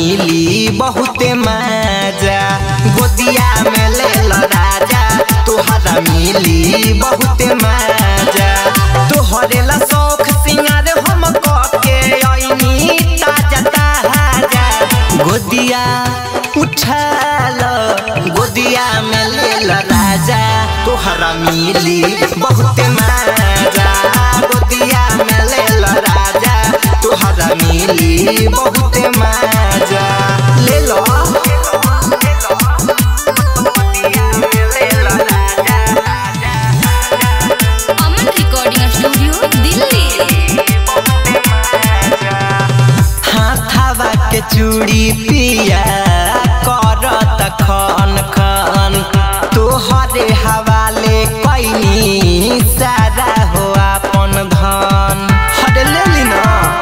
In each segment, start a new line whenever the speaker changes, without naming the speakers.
मिली बहुते मजा गोदिया में ले लो राजा तोहरा मिली बहुते मजा तोहरे ला शौक सिंगार हम के आईनी ताजा ताजा गोदिया उठा लो गोदिया में ले लो राजा तोहरा मिली बहुते मजा गोदिया में ले लो राजा तोहरा मिली बहुते मजा ले लो
अमन रिकॉर्डिंग स्टूडियो दिल्ली।
हाथावा के चूड़ी पिया करत खन खन तोहरे हवाले कैनी सारा हो अपन धन हट ले ना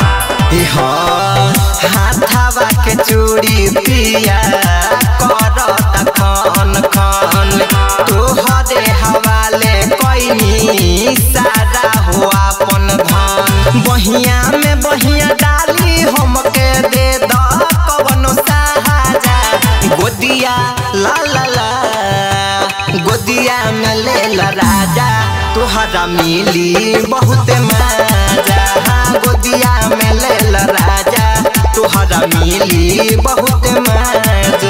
हाथावा के चूड़ी पिया करत खन खन तोहरे हवाले कैनी सारा हो अपन धन बहिया में बहिया डाली हमके दे द कवनो सहाजा गोदिया ला ला ला गोदिया में ले ला राजा तोहरा मिली बहुते मजा गोदिया में ले ला राजा तोहरा मिली बहुते मजा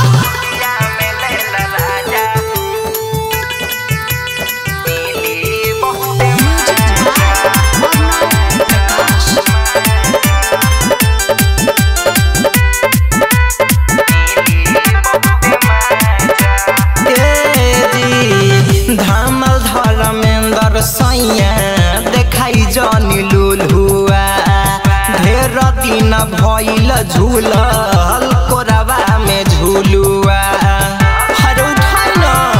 धामल धर्मेंद्र सैया देखाई जनी लुलुआ ढेर दिन भइल झूलल कोरवा में झूलुआ हर उठाई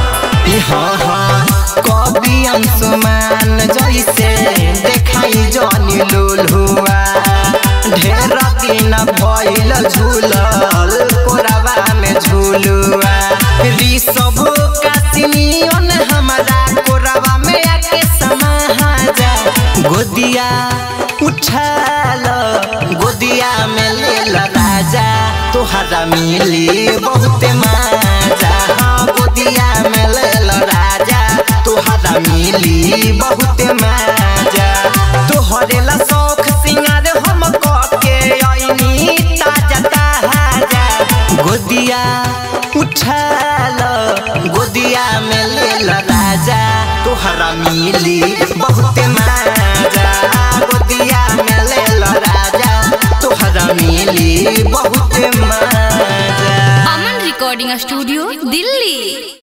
न कवि अंशुमान जैसे देखाई जनी लुलुआ ढेर दिन भइल झूलल कोरवा में झूलुआ ऋषभ कासिनियन हमारा कोरवा में आके समाजा गोदिया उठा लो गोदिया में ले लो राजा तोहरा मिली बहुते मजा गोदिया में ले लो राजा तोहरा मिली बहुते मजा तोहरे ला शौक सिंगार हम के आईनी ताजा ताजा गोदिया उठा लो गोदिया में ले लो राजा तोहरा मिली बहुते मजा गोदिया में ले लो राजा तोहरा मिली बहुते मजा
अमन रिकॉर्डिंग स्टूडियो दिल्ली।